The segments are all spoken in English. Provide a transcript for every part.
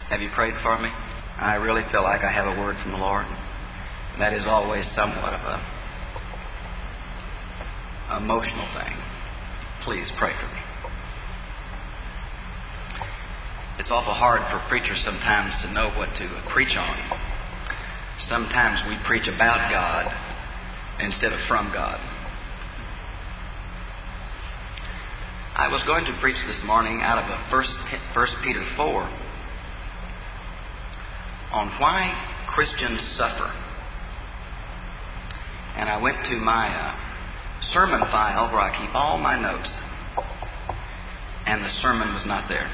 Have you prayed for me? I really feel like I have a word from the Lord. That is always somewhat of a emotional thing. Please pray for me. It's awful hard for preachers sometimes to know what to preach on. Sometimes we preach about God instead of from God. I was going to preach this morning out of 1 Peter 4 on why Christians suffer. And I went to my sermon file where I keep all my notes, and the sermon was not there.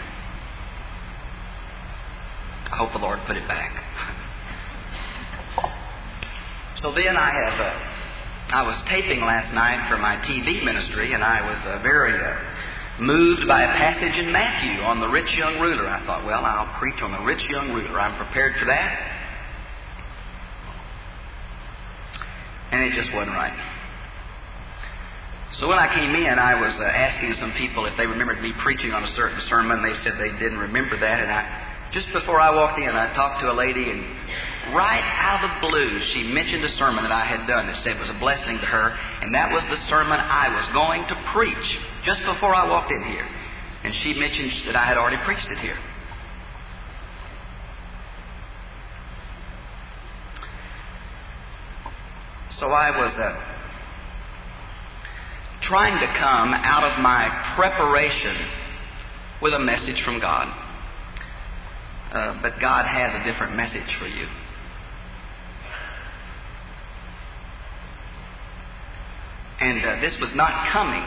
I hope the Lord put it back. So then I was taping last night for my TV ministry, and I was very moved by a passage in Matthew on the rich young ruler. I thought, well, I'll preach on the rich young ruler. I'm prepared for that. And it just wasn't right. So when I came in, I was asking some people if they remembered me preaching on a certain sermon. They said they didn't remember that. And just before I walked in, I talked to a lady, and right out of the blue, she mentioned a sermon that I had done that said it was a blessing to her, and that was the sermon I was going to preach just before I walked in here. And she mentioned that I had already preached it here. So I was trying to come out of my preparation with a message from God. But God has a different message for you. And this was not coming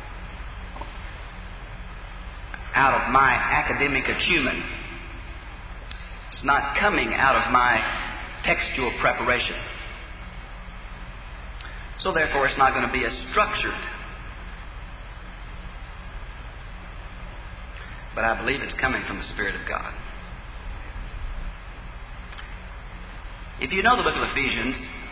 out of my academic acumen. It's not coming out of my textual preparation. So therefore, it's not going to be as structured. But I believe it's coming from the Spirit of God. If you know the book of Ephesians,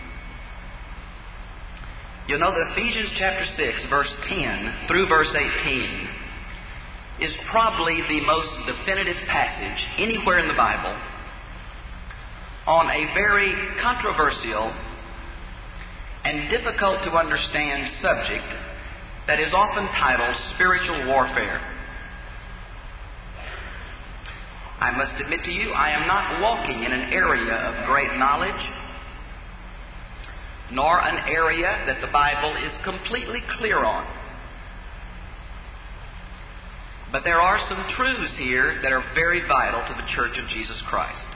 you'll know that Ephesians chapter 6, verse 10 through verse 18 is probably the most definitive passage anywhere in the Bible on a very controversial and difficult to understand subject that is often titled spiritual warfare. I must admit to you, I am not walking in an area of great knowledge, nor an area that the Bible is completely clear on. But there are some truths here that are very vital to the Church of Jesus Christ.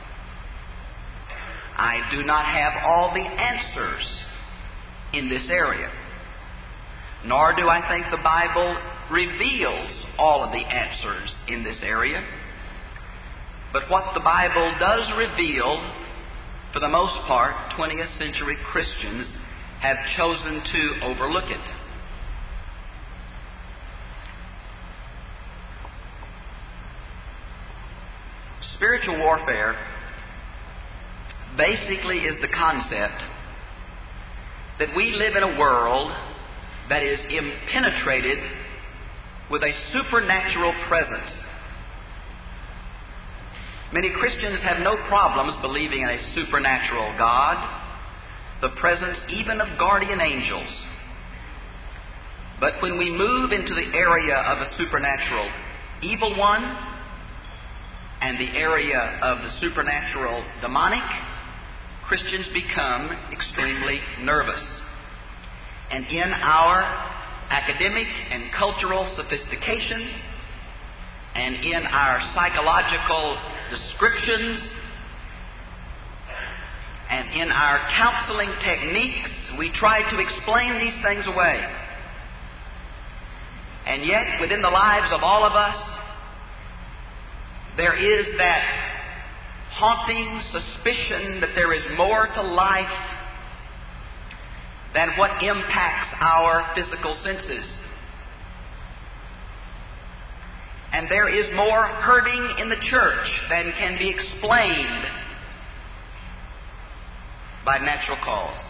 I do not have all the answers in this area, nor do I think the Bible reveals all of the answers in this area. But what the Bible does reveal, for the most part, 20th century Christians have chosen to overlook it. Spiritual warfare basically is the concept that we live in a world that is impenetrated with a supernatural presence. Many Christians have no problems believing in a supernatural God, the presence even of guardian angels. But when we move into the area of a supernatural evil one and the area of the supernatural demonic, Christians become extremely nervous. And in our academic and cultural sophistication, and in our psychological descriptions, and in our counseling techniques, we try to explain these things away. And yet, within the lives of all of us, there is that haunting suspicion that there is more to life than what impacts our physical senses. And there is more hurting in the church than can be explained by natural cause.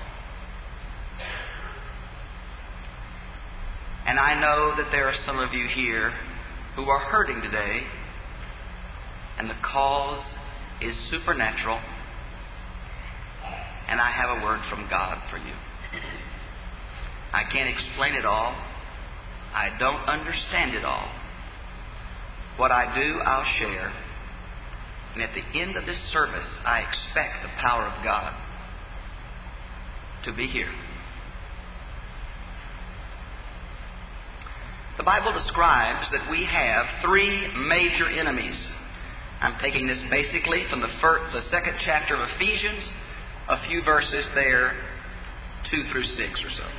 And I know that there are some of you here who are hurting today, and the cause is supernatural, and I have a word from God for you. I can't explain it all. I don't understand it all. What I do, I'll share. And at the end of this service, I expect the power of God to be here. The Bible describes that we have three major enemies. I'm taking this basically from the second chapter of Ephesians, a few verses there, 2 through 6 or so.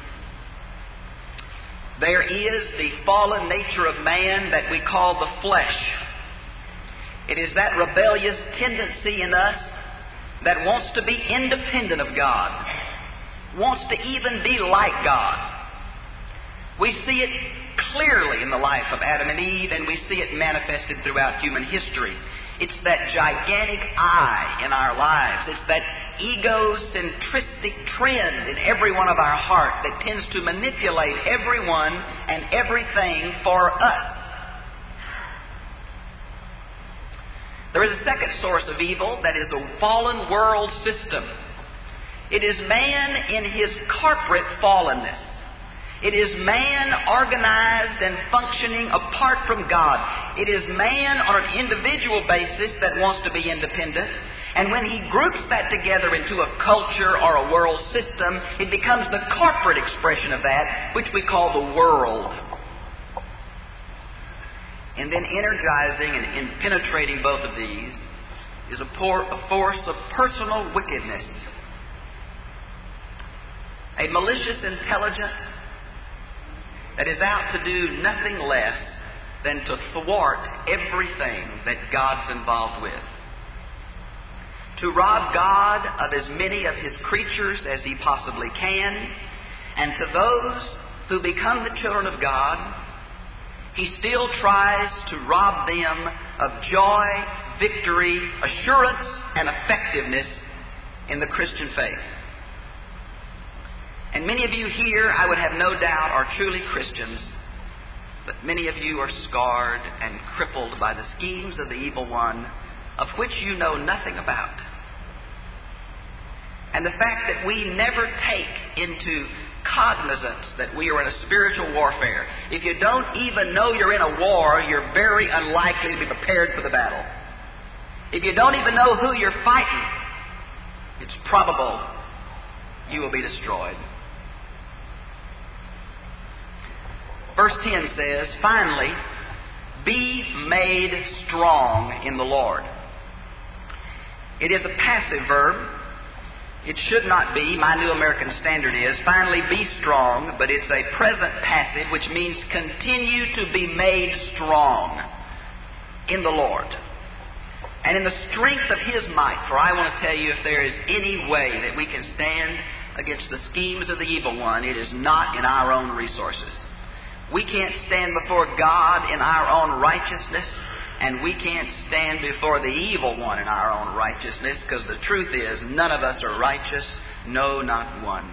There is the fallen nature of man that we call the flesh. It is that rebellious tendency in us that wants to be independent of God, wants to even be like God. We see it clearly in the life of Adam and Eve, and we see it manifested throughout human history. It's that gigantic I in our lives. It's that egocentristic trend in every one of our heart that tends to manipulate everyone and everything for us. There is a second source of evil that is a fallen world system. It is man in his corporate fallenness. It is man organized and functioning apart from God. It is man on an individual basis that wants to be independent. And when he groups that together into a culture or a world system, it becomes the corporate expression of that, which we call the world. And then energizing and penetrating both of these is a force of personal wickedness. A malicious intelligence that is out to do nothing less than to thwart everything that God's involved with. To rob God of as many of His creatures as He possibly can, and to those who become the children of God, He still tries to rob them of joy, victory, assurance, and effectiveness in the Christian faith. And many of you here, I would have no doubt, are truly Christians, but many of you are scarred and crippled by the schemes of the evil one, of which you know nothing about. And the fact that we never take into cognizance that we are in a spiritual warfare. If you don't even know you're in a war, you're very unlikely to be prepared for the battle. If you don't even know who you're fighting, it's probable you will be destroyed. Verse 10 says, finally, be made strong in the Lord. It is a passive verb. It should not be. My New American Standard is, finally be strong, but it's a present passive, which means continue to be made strong in the Lord and in the strength of His might. For I want to tell you, if there is any way that we can stand against the schemes of the evil one, it is not in our own resources. We can't stand before God in our own righteousness, and we can't stand before the evil one in our own righteousness, because the truth is, none of us are righteous, no, not one.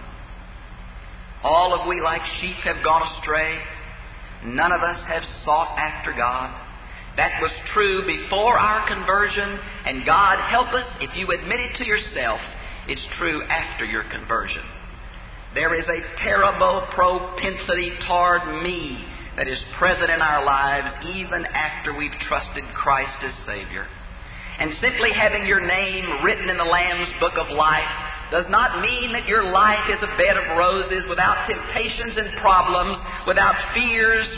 All of we like sheep have gone astray. None of us have sought after God. That was true before our conversion, and God help us, if you admit it to yourself, it's true after your conversion. There is a terrible propensity toward me that is present in our lives even after we've trusted Christ as Savior. And simply having your name written in the Lamb's Book of Life does not mean that your life is a bed of roses without temptations and problems, without fears,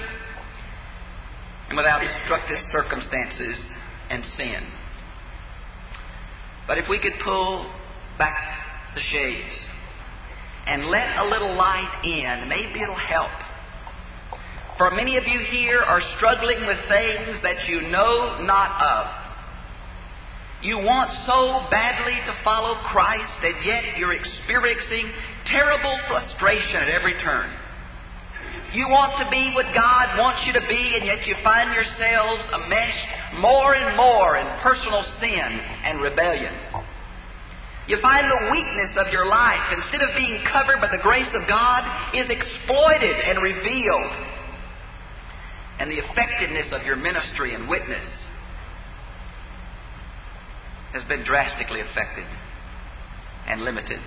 and without destructive circumstances and sin. But if we could pull back the shades and let a little light in, maybe it'll help. For many of you here are struggling with things that you know not of. You want so badly to follow Christ, and yet you're experiencing terrible frustration at every turn. You want to be what God wants you to be, and yet you find yourselves enmeshed more and more in personal sin and rebellion. You find the weakness of your life, instead of being covered by the grace of God, is exploited and revealed. And the effectiveness of your ministry and witness has been drastically affected and limited.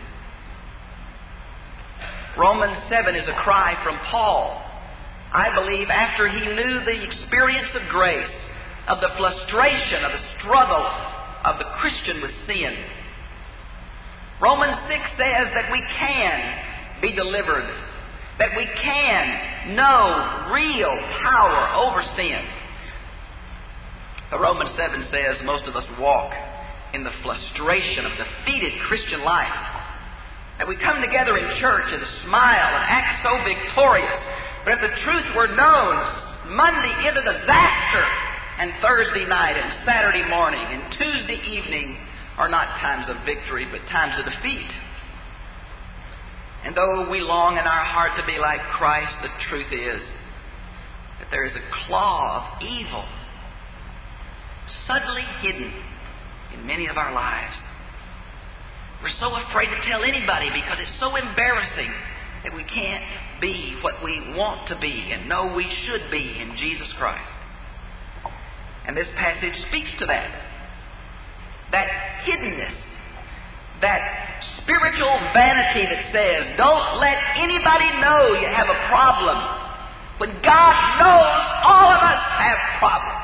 Romans 7 is a cry from Paul, I believe, after he knew the experience of grace, of the frustration, of the struggle of the Christian with sin. Romans 6 says that we can be delivered, that we can know real power over sin. But Romans 7 says most of us walk in the frustration of defeated Christian life. That we come together in church and smile and act so victorious. But if the truth were known, Monday is a disaster, and Thursday night and Saturday morning and Tuesday evening are not times of victory, but times of defeat. And though we long in our heart to be like Christ, the truth is that there is a claw of evil suddenly hidden in many of our lives. We're so afraid to tell anybody because it's so embarrassing that we can't be what we want to be and know we should be in Jesus Christ. And this passage speaks to that. That hiddenness, that spiritual vanity that says, don't let anybody know you have a problem, when God knows all of us have problems.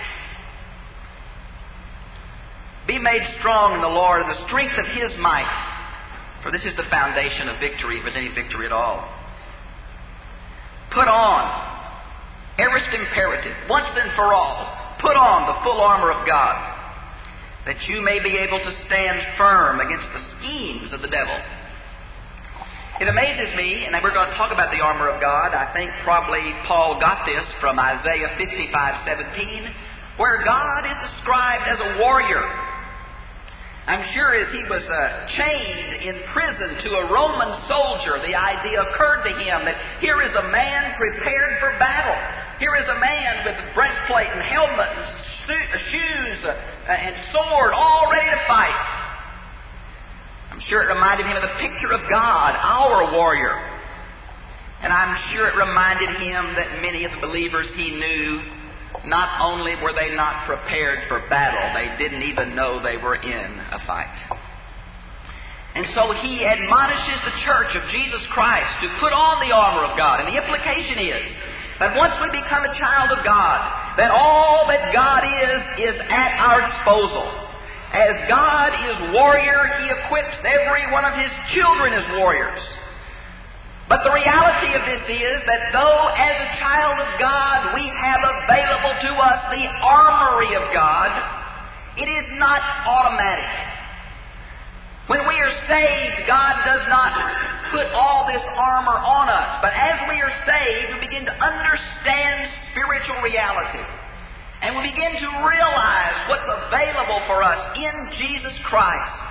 Be made strong in the Lord and the strength of His might, for this is the foundation of victory, if there's any victory at all. Put on, aorist imperative, once and for all, put on the full armor of God, that you may be able to stand firm against the schemes of the devil. It amazes me, and we're going to talk about the armor of God. I think probably Paul got this from Isaiah 55:17, where God is described as a warrior. I'm sure as he was chained in prison to a Roman soldier, the idea occurred to him that here is a man prepared for battle. Here is a man with breastplate and helmet and shoes and sword, all ready to fight. I'm sure it reminded him of the picture of God, our warrior. And I'm sure it reminded him that many of the believers he knew, not only were they not prepared for battle, they didn't even know they were in a fight. And so he admonishes the church of Jesus Christ to put on the armor of God. And the implication is that once we become a child of God, that all that God is at our disposal. As God is warrior, He equips every one of His children as warriors. But the reality of this is that though as a child of God we have available to us the armory of God, it is not automatic. When we are saved, God does not put all this armor on us. But as we are saved, we begin to understand spiritual reality. And we begin to realize what's available for us in Jesus Christ.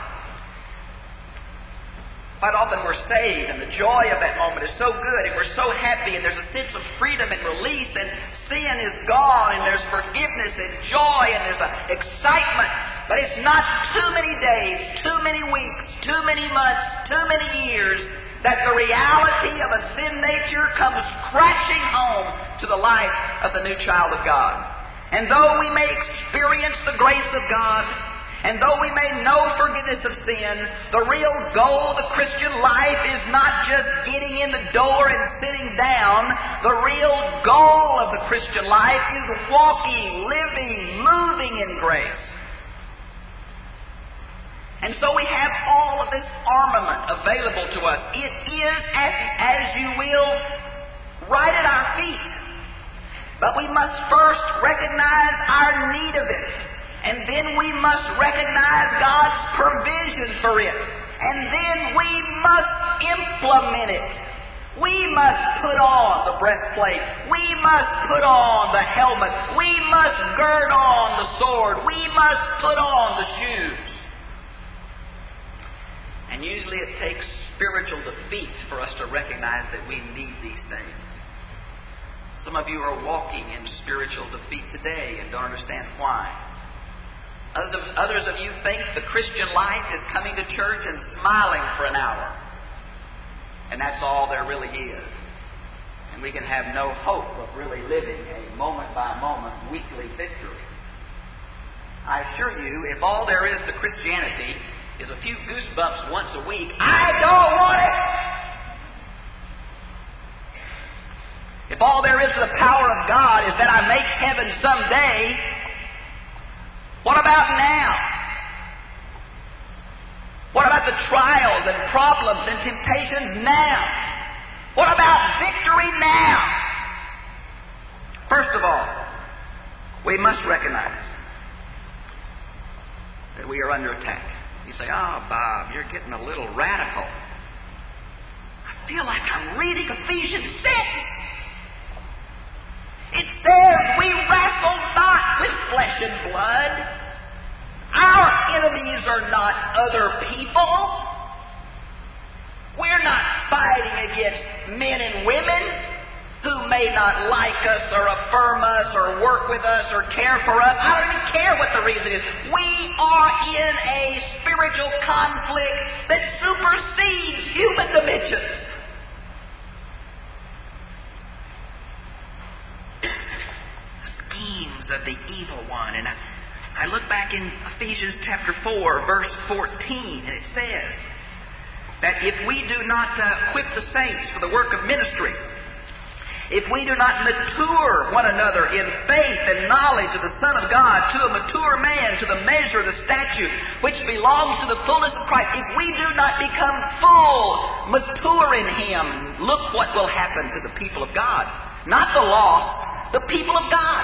Quite often we're saved, and the joy of that moment is so good, and we're so happy, and there's a sense of freedom and release, and sin is gone, and there's forgiveness and joy, and there's an excitement. But it's not too many days, too many weeks, too many months, too many years that the reality of a sin nature comes crashing home to the life of the new child of God. And though we may experience the grace of God, and though we may know forgiveness of sin, the real goal of the Christian life is not just getting in the door and sitting down. The real goal of the Christian life is walking, living, moving in grace. And so we have all of this armament available to us. It is, as you will, right at our feet. But we must first recognize our need of it. And then we must recognize God's provision for it. And then we must implement it. We must put on the breastplate. We must put on the helmet. We must gird on the sword. We must put on the shoes. And usually it takes spiritual defeats for us to recognize that we need these things. Some of you are walking in spiritual defeat today and don't understand why. Others of you think the Christian life is coming to church and smiling for an hour. And that's all there really is. And we can have no hope of really living a moment-by-moment, weekly victory. I assure you, if all there is to Christianity is a few goosebumps once a week, I don't want it! If all there is to the power of God is that I make heaven someday, what about now? What about the trials and problems and temptations now? What about victory now? First of all, we must recognize that we are under attack. You say, "Oh, Bob, you're getting a little radical." I feel like I'm reading Ephesians 6. It says, "We wrestle not with flesh and blood." Our enemies are not other people. We're not fighting against men and women who may not like us or affirm us or work with us or care for us. I don't even care what the reason is. We are in a spiritual conflict that supersedes human dimensions. Schemes of the evil one. And I look back in Ephesians chapter 4, verse 14, and it says that if we do not equip the saints for the work of ministry, if we do not mature one another in faith and knowledge of the Son of God to a mature man, to the measure of the stature which belongs to the fullness of Christ, if we do not become full, mature in Him, look what will happen to the people of God. Not the lost, the people of God.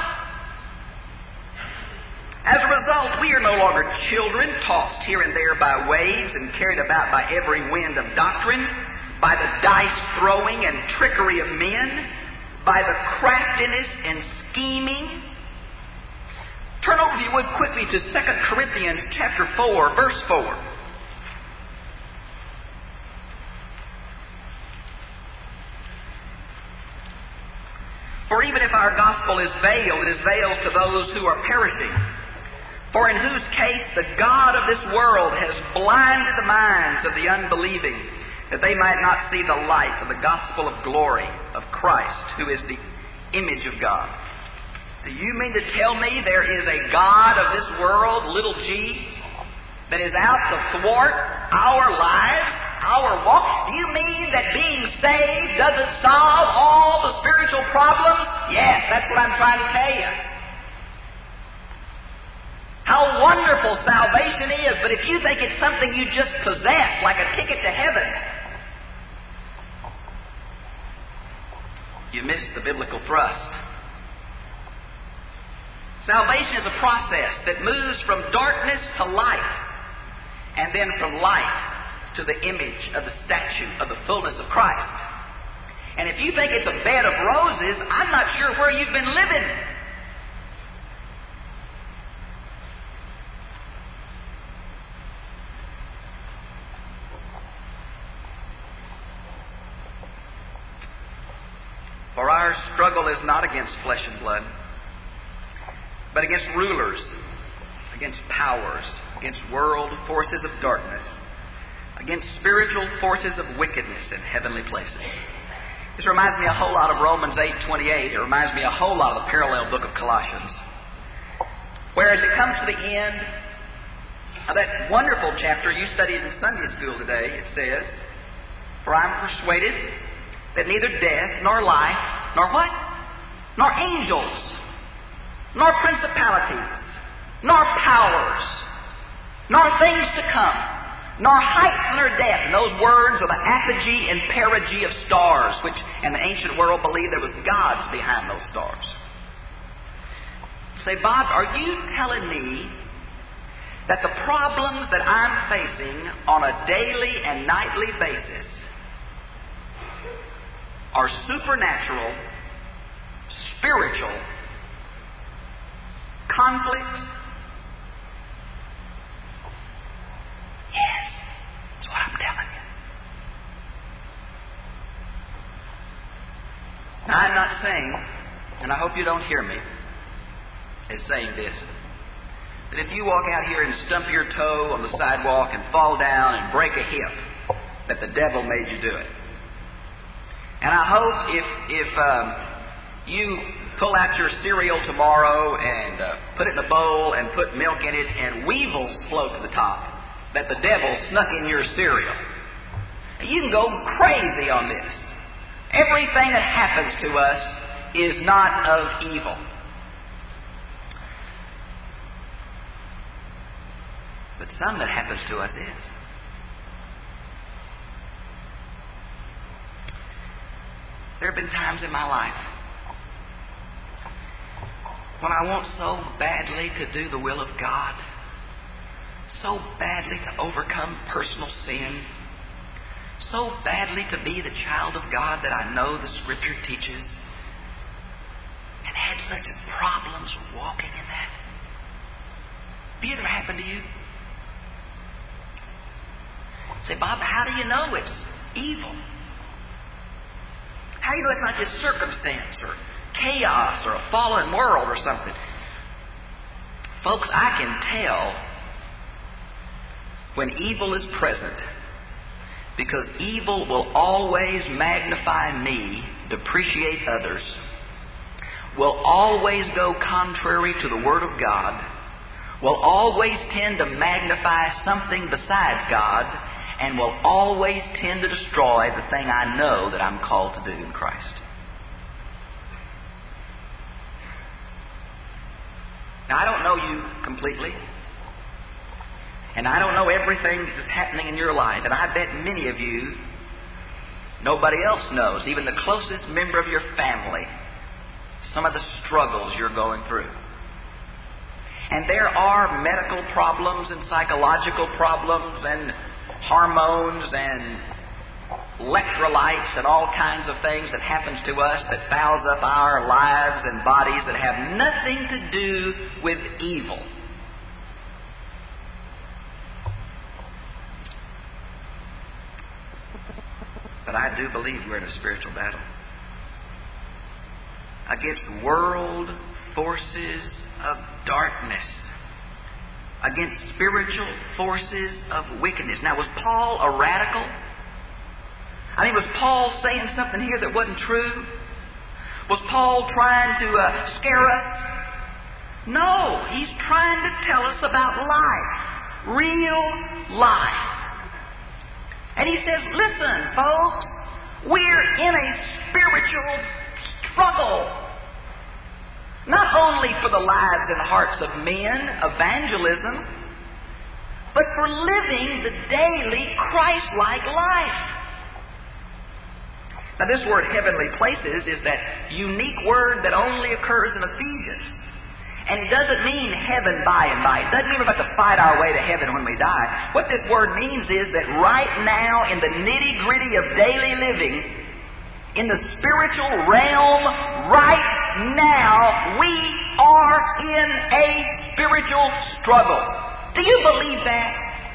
As a result, we are no longer children, tossed here and there by waves and carried about by every wind of doctrine, by the dice-throwing and trickery of men, by the craftiness and scheming. Turn over, if you would, quickly to 2 Corinthians chapter 4, verse 4. For even if our gospel is veiled, it is veiled to those who are perishing. For in whose case the God of this world has blinded the minds of the unbelieving, that they might not see the light of the gospel of glory of Christ, who is the image of God. Do you mean to tell me there is a God of this world, little g, that is out to thwart our lives, our walk? Do you mean that being saved doesn't solve all the spiritual problems? Yes, that's what I'm trying to tell you. How wonderful salvation is, but if you think it's something you just possess, like a ticket to heaven, you miss the biblical thrust. Salvation is a process that moves from darkness to light, and then from light to the image of the statue of the fullness of Christ. And if you think it's a bed of roses, I'm not sure where you've been living. For our struggle is not against flesh and blood, but against rulers, against powers, against world forces of darkness, against spiritual forces of wickedness in heavenly places. This reminds me a whole lot of Romans 8:28. It reminds me a whole lot of the parallel book of Colossians. Where as it comes to the end of that wonderful chapter you studied in Sunday school today, it says, "For I am persuaded that neither death, nor life, nor what? Nor angels, nor principalities, nor powers, nor things to come, nor height nor depth." And those words are the apogee and perigee of stars, which in the ancient world believed there was gods behind those stars. Say, "Bob, are you telling me that the problems that I'm facing on a daily and nightly basis are supernatural, spiritual conflicts?" Yes, that's what I'm telling you. Now, I'm not saying, and I hope you don't hear me as saying this, that if you walk out here and stump your toe on the sidewalk and fall down and break a hip, that the devil made you do it. And I hope if you pull out your cereal tomorrow and put it in a bowl and put milk in it, and weevils float to the top that the devil snuck in your cereal. You can go crazy on this. Everything that happens to us is not of evil. But some that happens to us is. There have been times in my life when I want so badly to do the will of God, so badly to overcome personal sin, so badly to be the child of God that I know the Scripture teaches, and had such problems walking in that. Have it ever happened to you? Say, Bob, how do you know it's evil? How do you know it's not just circumstance or chaos or a fallen world or something? Folks, I can tell when evil is present, because evil will always magnify me, depreciate others, will always go contrary to the Word of God, will always tend to magnify something besides God, and will always tend to destroy the thing I know that I'm called to do in Christ. Now, I don't know you completely, and I don't know everything that's happening in your life, and I bet many of you, nobody else knows, even the closest member of your family, some of the struggles you're going through. And there are medical problems and psychological problems and hormones and electrolytes and all kinds of things that happens to us that fouls up our lives and bodies that have nothing to do with evil. But I do believe we're in a spiritual battle against world forces of darkness, against spiritual forces of wickedness. Now, was Paul a radical? I mean, was Paul saying something here that wasn't true? Was Paul trying to scare us? No, he's trying to tell us about life, real life. And he says, listen, folks, we're in a spiritual struggle. Not only for the lives and hearts of men, evangelism, but for living the daily Christ-like life. Now, this word heavenly places is that unique word that only occurs in Ephesians. And it doesn't mean heaven by and by. It doesn't mean we're about to fight our way to heaven when we die. What this word means is that right now, in the nitty-gritty of daily living, in the spiritual realm, right now, we are in a spiritual struggle. Do you believe that?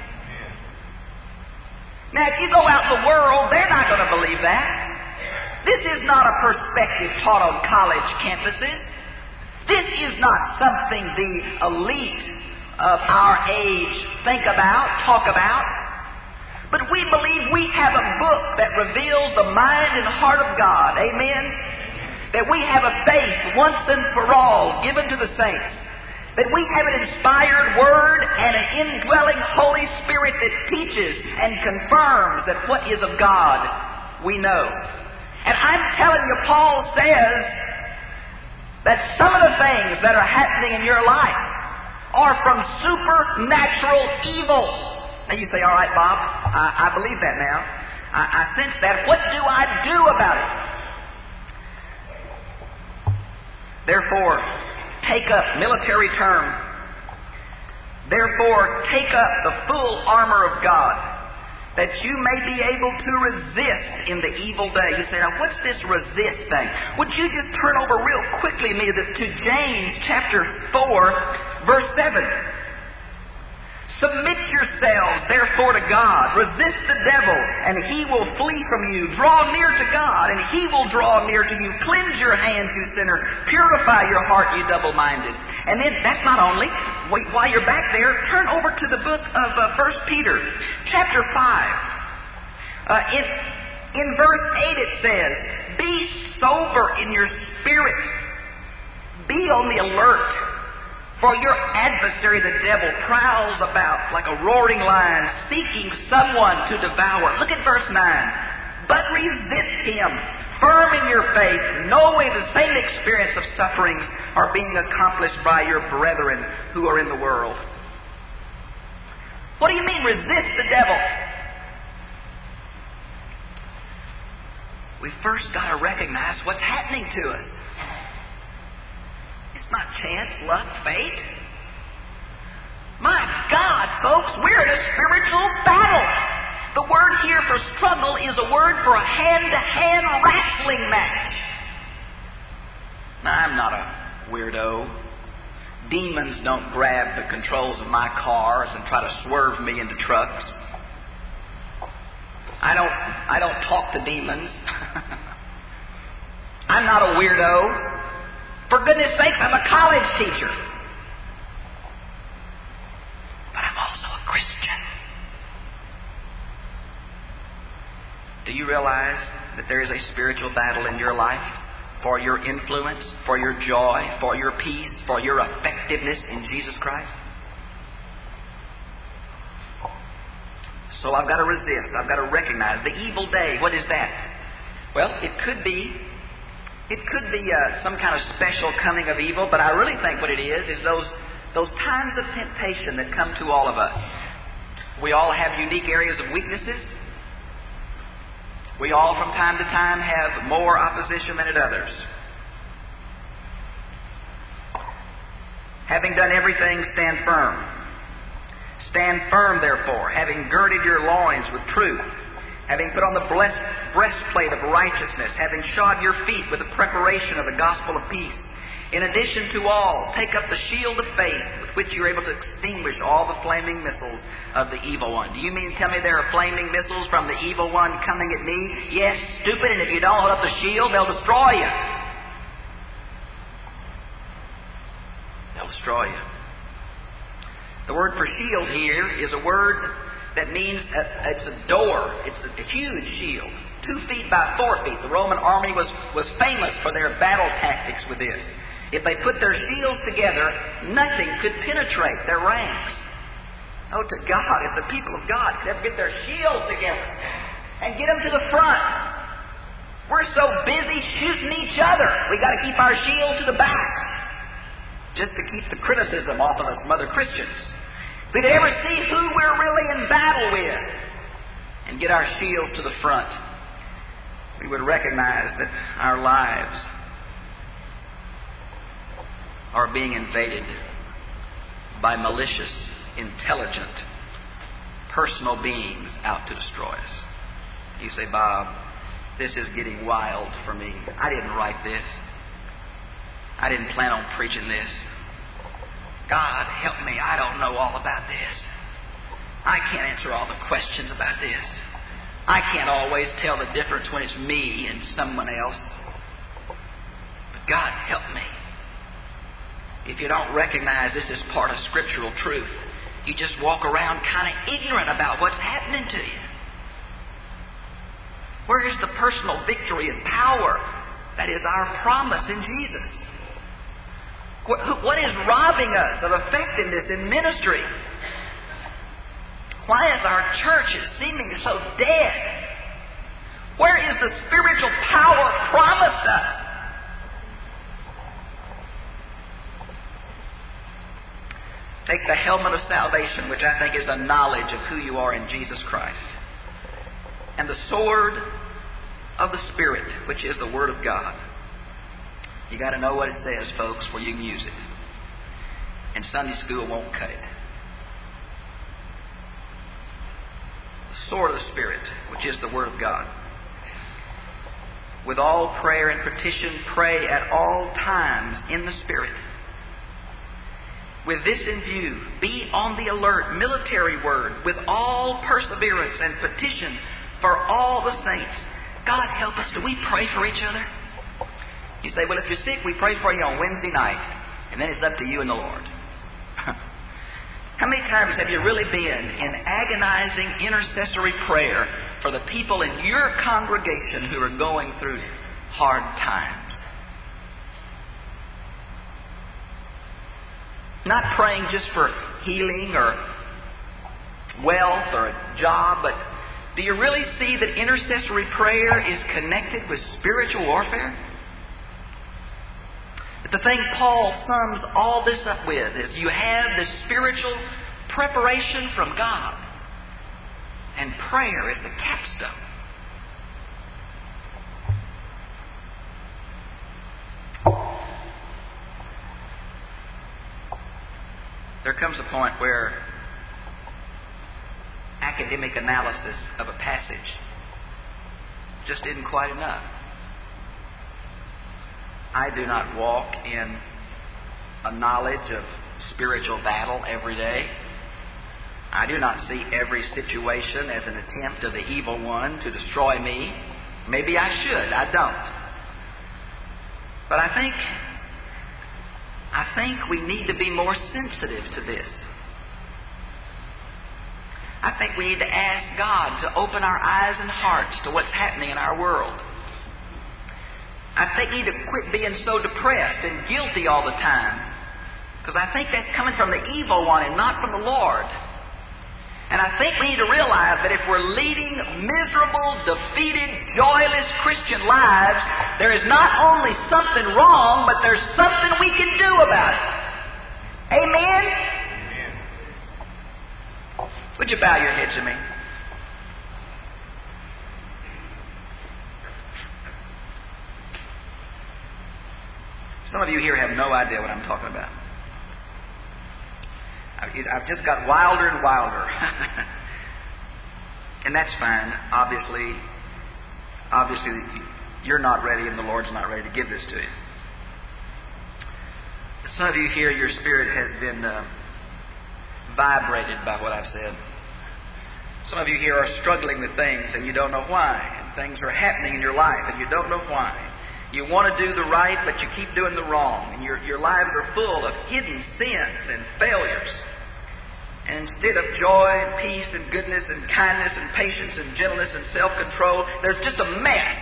Now, if you go out in the world, they're not going to believe that. This is not a perspective taught on college campuses. This is not something the elite of our age think about, talk about. But we believe we have a book that reveals the mind and heart of God. Amen? That we have a faith once and for all given to the saints. That we have an inspired Word and an indwelling Holy Spirit that teaches and confirms that what is of God we know. And I'm telling you, Paul says that some of the things that are happening in your life are from supernatural evils. And you say, all right, Bob, I believe that now. I sense that. What do I do about it? Therefore, take up, military term, therefore take up the full armor of God, that you may be able to resist in the evil day. You say, now what's this resist thing? Would you just turn over real quickly to James chapter 4, verse 7. Submit yourselves, therefore, to God. Resist the devil, and he will flee from you. Draw near to God, and he will draw near to you. Cleanse your hands, you sinner. Purify your heart, you double-minded. And then, that's not only. While you're back there, turn over to the book of 1 Peter, chapter 5. In verse 8 it says, be sober in your spirit. Be on the alert, for your adversary, the devil, prowls about like a roaring lion, seeking someone to devour. Look at verse 9. But resist him, firm in your faith, knowing the same experience of suffering are being accomplished by your brethren who are in the world. What do you mean, resist the devil? We first got to recognize what's happening to us. It's not chance, luck, fate. My God, folks, we're in a spiritual battle. The word here for struggle is a word for a hand-to-hand wrestling match. Now, I'm not a weirdo. Demons don't grab the controls of my cars and try to swerve me into trucks. I don't talk to demons. I'm not a weirdo. For goodness sake, I'm a college teacher. But I'm also a Christian. Do you realize that there is a spiritual battle in your life for your influence, for your joy, for your peace, for your effectiveness in Jesus Christ? So I've got to resist. I've got to recognize the evil day. What is that? Well, it could be some kind of special coming of evil, but I really think what it is those times of temptation that come to all of us. We all have unique areas of weaknesses. We all from time to time have more opposition than at others. Having done everything, stand firm. Stand firm, therefore, having girded your loins with truth, having put on the breastplate of righteousness, having shod your feet with the preparation of the gospel of peace. In addition to all, take up the shield of faith with which you're able to extinguish all the flaming missiles of the evil one. Do you mean to tell me there are flaming missiles from the evil one coming at me? Yes, stupid, and if you don't hold up the shield, they'll destroy you. They'll destroy you. The word for shield here is a word that means it's a door. It's a huge shield, 2 feet by 4 feet. The Roman army was famous for their battle tactics with this. If they put their shields together, nothing could penetrate their ranks. Oh, to God, if the people of God could ever get their shields together and get them to the front. We're so busy shooting each other, we got to keep our shield to the back, just to keep the criticism off of us from other Christians. If we could ever see who we're really in battle with and get our shield to the front, we would recognize that our lives are being invaded by malicious, intelligent, personal beings out to destroy us. You say, Bob, this is getting wild for me. I didn't write this. I didn't plan on preaching this. God, help me. I don't know all about this. I can't answer all the questions about this. I can't always tell the difference when it's me and someone else. But God, help me. If you don't recognize this as part of scriptural truth, you just walk around kind of ignorant about what's happening to you. Where is the personal victory and power that is our promise in Jesus? What is robbing us of effectiveness in ministry? Why is our churches seeming so dead? Where is the spiritual power promised us? Take the helmet of salvation, which I think is a knowledge of who you are in Jesus Christ, and the sword of the Spirit, which is the Word of God. You got to know what it says, folks, where you can use it. And Sunday school won't cut it. The sword of the Spirit, which is the Word of God. With all prayer and petition, pray at all times in the Spirit. With this in view, be on the alert, military word, with all perseverance and petition for all the saints. God help us. Do we pray for each other? You say, well, if you're sick, we pray for you on Wednesday night. And then it's up to you and the Lord. How many times have you really been in agonizing intercessory prayer for the people in your congregation who are going through hard times? Not praying just for healing or wealth or a job, but do you really see that intercessory prayer is connected with spiritual warfare? But the thing Paul sums all this up with is you have this spiritual preparation from God, and prayer is the capstone. There comes a point where academic analysis of a passage just isn't quite enough. I do not walk in a knowledge of spiritual battle every day. I do not see every situation as an attempt of the evil one to destroy me. Maybe I should. I don't. But I think we need to be more sensitive to this. I think we need to ask God to open our eyes and hearts to what's happening in our world. I think we need to quit being so depressed and guilty all the time, because I think that's coming from the evil one and not from the Lord. And I think we need to realize that if we're leading miserable, defeated, joyless Christian lives, there is not only something wrong, but there's something we can do about it. Amen? Amen. Would you bow your heads to me? Some of you here have no idea what I'm talking about. I've just got wilder and wilder. And that's fine. Obviously, you're not ready and the Lord's not ready to give this to you. Some of you here, your spirit has been vibrated by what I've said. Some of you here are struggling with things and you don't know why. And things are happening in your life and you don't know why. You want to do the right, but you keep doing the wrong. And your lives are full of hidden sins and failures. And instead of joy and peace and goodness and kindness and patience and gentleness and self-control, there's just a mess.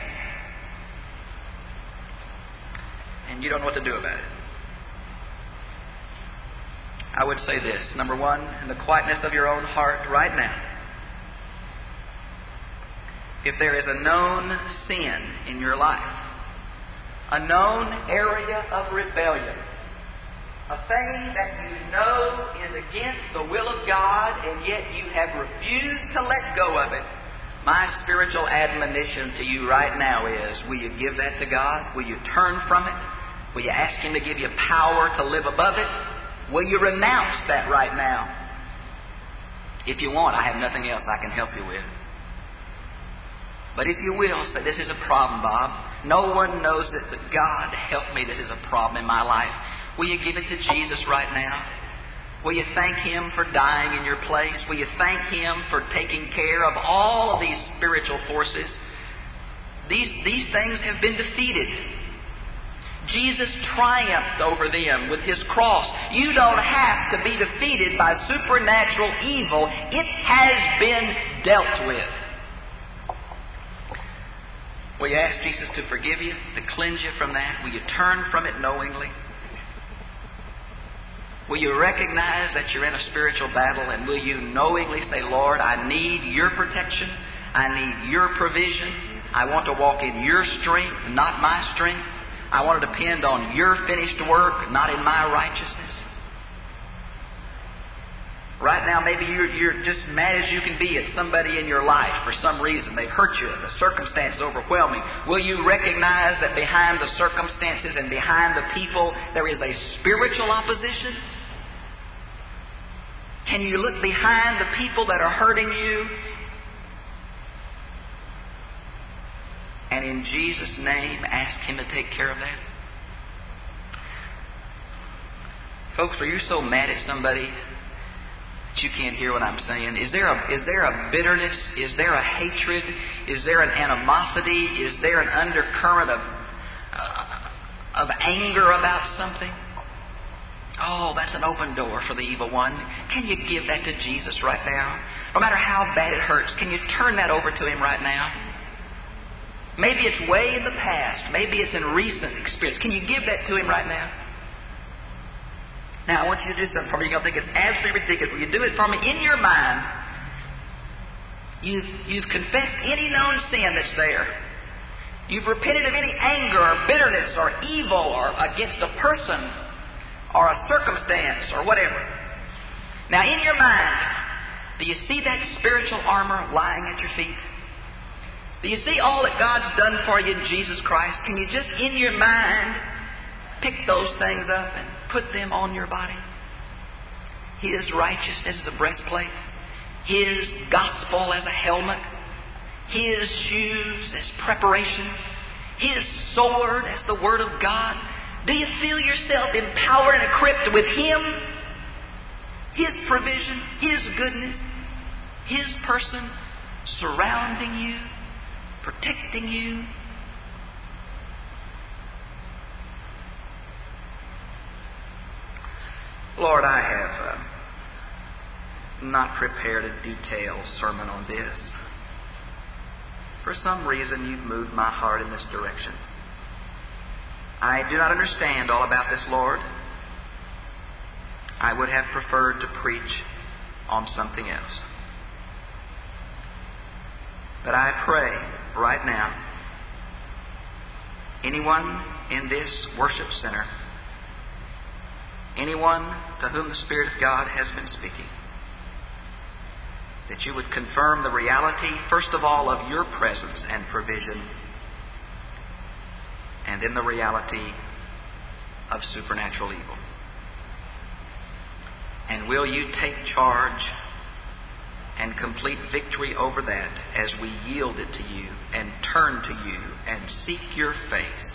And you don't know what to do about it. I would say this. Number one, in the quietness of your own heart right now, if there is a known sin in your life, a known area of rebellion, a thing that you know is against the will of God and yet you have refused to let go of it, my spiritual admonition to you right now is, will you give that to God? Will you turn from it? Will you ask Him to give you power to live above it? Will you renounce that right now? If you want, I have nothing else I can help you with. But if you will, say, this is a problem, Bob. No one knows it but God. Help me, this is a problem in my life. Will you give it to Jesus right now? Will you thank Him for dying in your place? Will you thank Him for taking care of all of these spiritual forces? These things have been defeated. Jesus triumphed over them with His cross. You don't have to be defeated by supernatural evil. It has been dealt with. Will you ask Jesus to forgive you, to cleanse you from that? Will you turn from it knowingly? Will you recognize that you're in a spiritual battle, and will you knowingly say, Lord, I need Your protection. I need Your provision. I want to walk in Your strength, not my strength. I want to depend on Your finished work, not in my righteousness. Right now, maybe you're just mad as you can be at somebody in your life for some reason. They've hurt you. The circumstance is overwhelming. Will you recognize that behind the circumstances and behind the people, there is a spiritual opposition? Can you look behind the people that are hurting you? And in Jesus' name, ask Him to take care of that? Folks, are you so mad at somebody that you can't hear what I'm saying? Is there a bitterness? Is there a hatred? Is there an animosity? Is there an undercurrent of anger about something? Oh, that's an open door for the evil one. Can you give that to Jesus right now? No matter how bad it hurts, can you turn that over to Him right now? Maybe it's way in the past. Maybe it's in recent experience. Can you give that to Him right now? Now, I want you to do something for me. You're going to think it's absolutely ridiculous. Will you do it for me? In your mind, you've confessed any known sin that's there. You've repented of any anger or bitterness or evil or against a person or a circumstance or whatever. Now, in your mind, do you see that spiritual armor lying at your feet? Do you see all that God's done for you in Jesus Christ? Can you just, in your mind, pick those things up and put them on your body? His righteousness as a breastplate, His gospel as a helmet, His shoes as preparation, His sword as the Word of God. Do you feel yourself empowered and equipped with Him? His provision, His goodness, His person surrounding you, protecting you. Lord, I have not prepared a detailed sermon on this. For some reason, you've moved my heart in this direction. I do not understand all about this, Lord. I would have preferred to preach on something else. But I pray right now, anyone in this worship center, anyone to whom the Spirit of God has been speaking, that you would confirm the reality, first of all, of your presence and provision, and then the reality of supernatural evil. And will you take charge and complete victory over that as we yield it to you and turn to you and seek your face?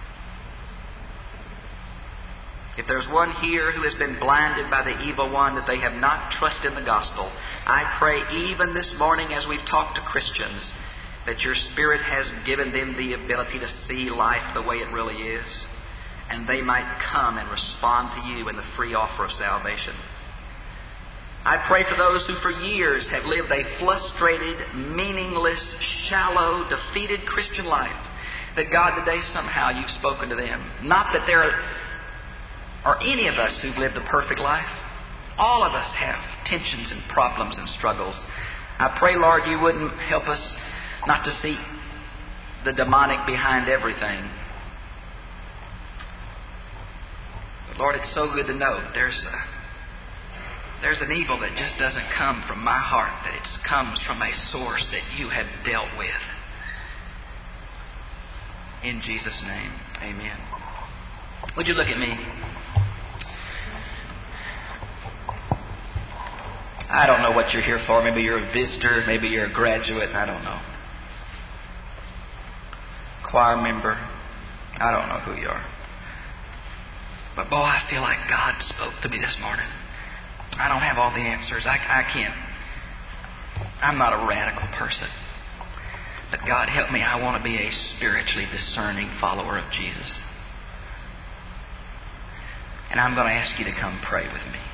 If there's one here who has been blinded by the evil one, that they have not trusted in the gospel, I pray even this morning as we've talked to Christians, that your Spirit has given them the ability to see life the way it really is, and they might come and respond to you in the free offer of salvation. I pray for those who for years have lived a frustrated, meaningless, shallow, defeated Christian life, that God, today somehow you've spoken to them. Not that there are any of us who've lived a perfect life. All of us have tensions and problems and struggles. I pray, Lord, you wouldn't help us not to see the demonic behind everything. But Lord, it's so good to know there's an evil that just doesn't come from my heart, that it comes from a source that you have dealt with. In Jesus' name, amen. Would you look at me? I don't know what you're here for. Maybe you're a visitor. Maybe you're a graduate. I don't know. Choir member. I don't know who you are. But boy, I feel like God spoke to me this morning. I don't have all the answers. I can't. I'm not a radical person. But God help me. I want to be a spiritually discerning follower of Jesus. And I'm going to ask you to come pray with me.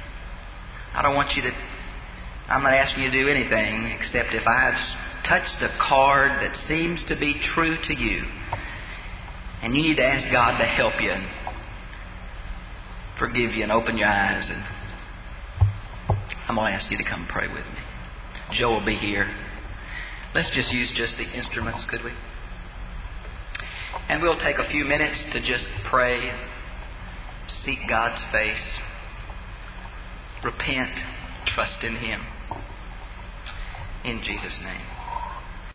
I'm not asking you to do anything except if I've touched a chord that seems to be true to you, and you need to ask God to help you and forgive you and open your eyes, and I'm going to ask you to come pray with me. Joe will be here. Let's just use just the instruments, could we? And we'll take a few minutes to just pray, seek God's face, repent, trust in Him. In Jesus' name.